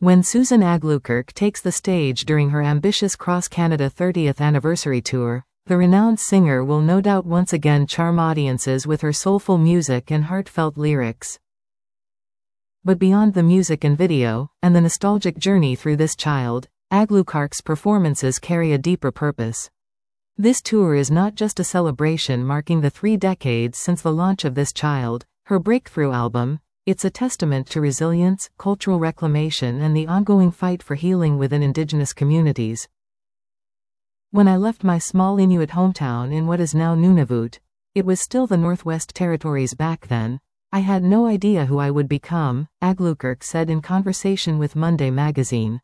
When Susan Aglukark takes the stage during her ambitious Cross Canada 30th anniversary tour, the renowned singer will no doubt once again charm audiences with her soulful music and heartfelt lyrics. But beyond the music and video, and the nostalgic journey through this child, Aglukark's performances carry a deeper purpose. This tour is not just a celebration marking the 3 decades since the launch of this child, her breakthrough album. It's a testament to resilience, cultural reclamation, and the ongoing fight for healing within Indigenous communities. When I left my small Inuit hometown in what is now Nunavut, it was still the Northwest Territories back then. I had no idea who I would become, Aglukark said in conversation with Monday magazine.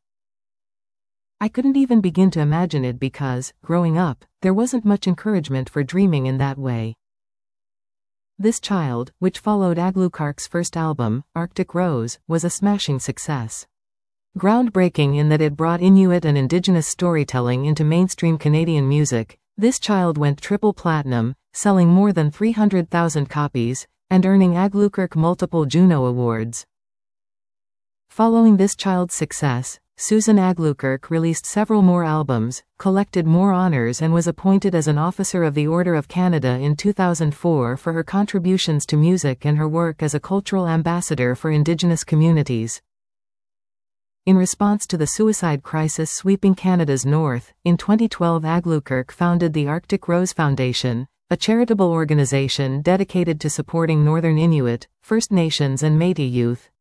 I couldn't even begin to imagine it because, growing up, there wasn't much encouragement for dreaming in that way. This Child, which followed Aglukark's first album, Arctic Rose, was a smashing success. Groundbreaking in that it brought Inuit and Indigenous storytelling into mainstream Canadian music, This Child went triple platinum, selling more than 300,000 copies, and earning Aglukark multiple Juno Awards. Following This Child's success, Susan Aglukark released several more albums, collected more honors, and was appointed as an Officer of the Order of Canada in 2004 for her contributions to music and her work as a cultural ambassador for Indigenous communities. In response to the suicide crisis sweeping Canada's north, in 2012 Aglukark founded the Arctic Rose Foundation, a charitable organization dedicated to supporting Northern Inuit, First Nations and Métis youth.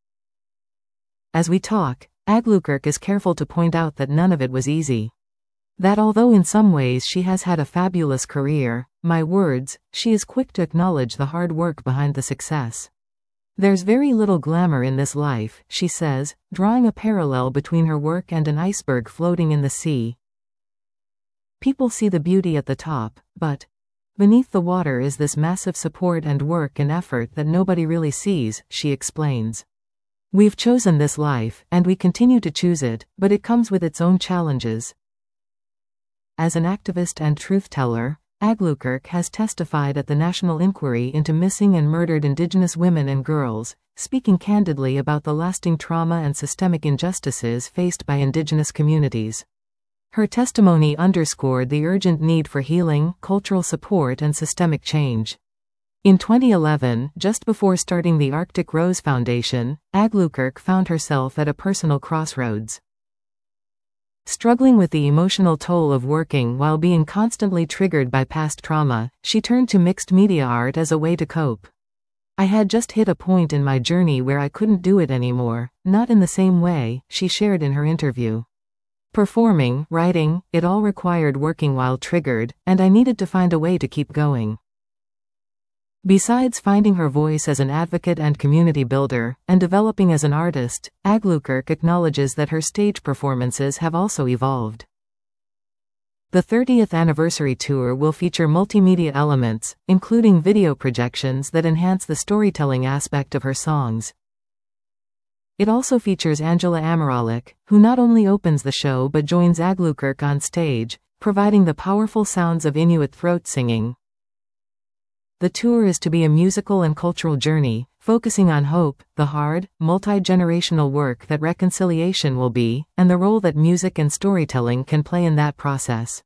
As we talk, Aglukark is careful to point out that none of it was easy. That although in some ways she has had a fabulous career, my words, she is quick to acknowledge the hard work behind the success. There's very little glamour in this life, she says, drawing a parallel between her work and an iceberg floating in the sea. People see the beauty at the top, but beneath the water is this massive support and work and effort that nobody really sees, she explains. We've chosen this life, and we continue to choose it, but it comes with its own challenges. As an activist and truth-teller, Aglukark has testified at the National Inquiry into Missing and Murdered Indigenous Women and Girls, speaking candidly about the lasting trauma and systemic injustices faced by Indigenous communities. Her testimony underscored the urgent need for healing, cultural support, and systemic change. In 2011, just before starting the Arctic Rose Foundation, Aglukark found herself at a personal crossroads. Struggling with the emotional toll of working while being constantly triggered by past trauma, she turned to mixed media art as a way to cope. I had just hit a point in my journey where I couldn't do it anymore, not in the same way, she shared in her interview. Performing, writing, it all required working while triggered, and I needed to find a way to keep going. Besides finding her voice as an advocate and community builder, and developing as an artist, Aglukark acknowledges that her stage performances have also evolved. The 30th anniversary tour will feature multimedia elements, including video projections that enhance the storytelling aspect of her songs. It also features Angela Amiralik, who not only opens the show but joins Aglukark on stage, providing the powerful sounds of Inuit throat singing. The tour is to be a musical and cultural journey, focusing on hope, the hard, multi-generational work that reconciliation will be, and the role that music and storytelling can play in that process.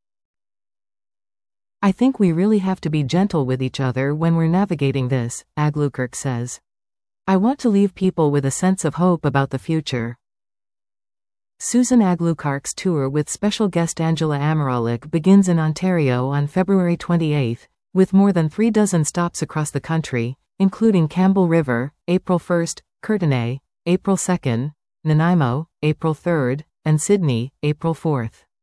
I think we really have to be gentle with each other when we're navigating this, Aglukark says. I want to leave people with a sense of hope about the future. Susan Aglukark's tour with special guest Angela Amiralik begins in Ontario on February 28, with more than 36 stops across the country, including Campbell River, April 1, Courtenay, April 2, Nanaimo, April 3, and Sydney, April 4.